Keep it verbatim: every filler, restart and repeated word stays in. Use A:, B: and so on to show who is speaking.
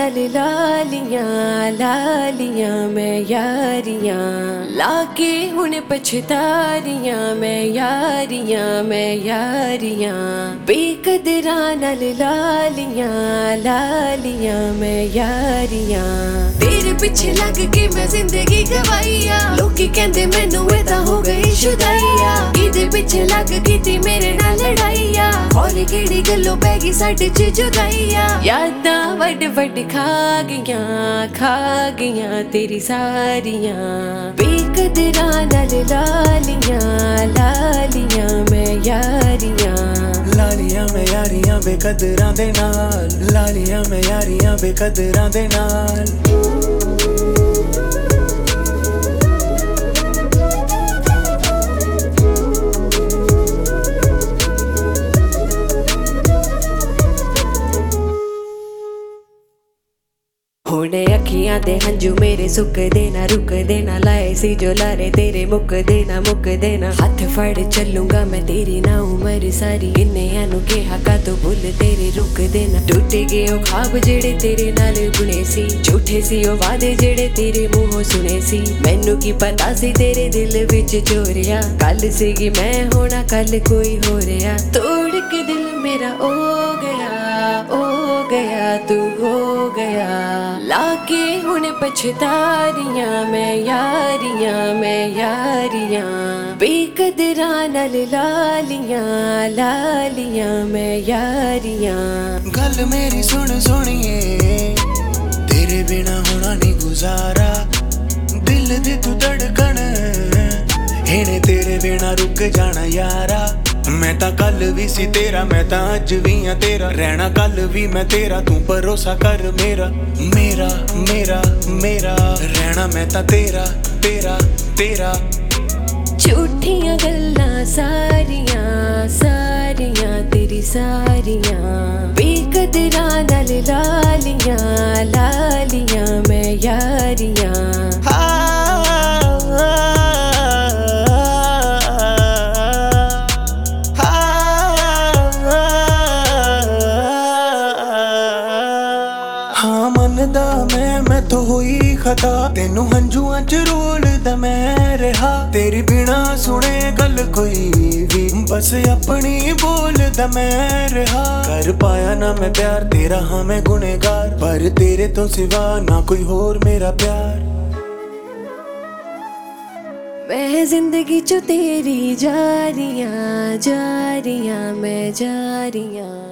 A: नाल लालियां लालियां मैं यारियां लाके हुण पछता रियां मैं यारियां मैं यारियां बेकदरा नाल लालियां लालियां मैं यारियां तेरे पिछे लग के मैं जिंदगी गवाईया लोकी कहंदे मैनू ए तां हो गई शुदाईया इहदे पिछे लग कीती मेरे नाल लड़ाईया हौली केड़ी गल्लों पै गई साडे च जुदाईया यादां वड वड खा गईयां खा गईयां तेरी सारियां बेकदरा नाल लालियां लालियां मैं यारियां
B: लालियां मैं यारियां बेकदरां दे नाल लालियां मैं यारियां बेकदरां दे नाल
A: हुण अखियां दे हंजू मेरे सुकदे ना रुकदे ना लाए सी जो लारे तेरे मुकदे ना मुकदे ना हाथ फड़ चलूंगा मैं तेरी ना उम्र सारी इन्ने नू कहा का तो भुल तेरे रुकदे ना टूट गए ओ ख्वाब जेड़े तेरे नाल बुने सी झूठे सी ओ वादे जेड़े तेरे मुंहों सुने सी मैनू की पता सी तेरे दिल विच चोरिया कल सीगी मैं होना कल कोई हो रहा तोड़ के दिल मेरा ओ गया ओ गया तू हो गया लाके हुण पछता रियां मैं यारियां मैं यारियां बेकदरा नाल लालियां लालियां मैं यारियां
B: गल मेरी सुन सुनिए तेरे बिना होना नहीं गुजारा दिल दी तू धड़कन इन्हें तेरे बिना रुक जाना यारा मैं तां कल भी सी तेरा मैं तां अज भी हां तेरा रहना कल भी मैं तेरा तू भरोसा कर मेरा मेरा मेरा मेरा रहना मैं तां तेरा तेरा तेरा
A: झूठियां गल्लां सारियां सारियां तेरी सारियां बेकदरा नाल लालियां लालियां मैं यारियां
B: हाँ मनदा मैं मैं तो होई खता तेनू हंजुआं च रोलदा मैं रहा तेरी बिना सुने गल कोई भी बस अपनी बोलदा मैं रहा कर पाया ना मैं प्यार तेरा हाँ मैं गुनेगार पर तेरे तो सिवा ना कोई होर मेरा प्यार
A: मैं जिंदगी चो तेरी जा रियां जा रियां मैं जा रियां।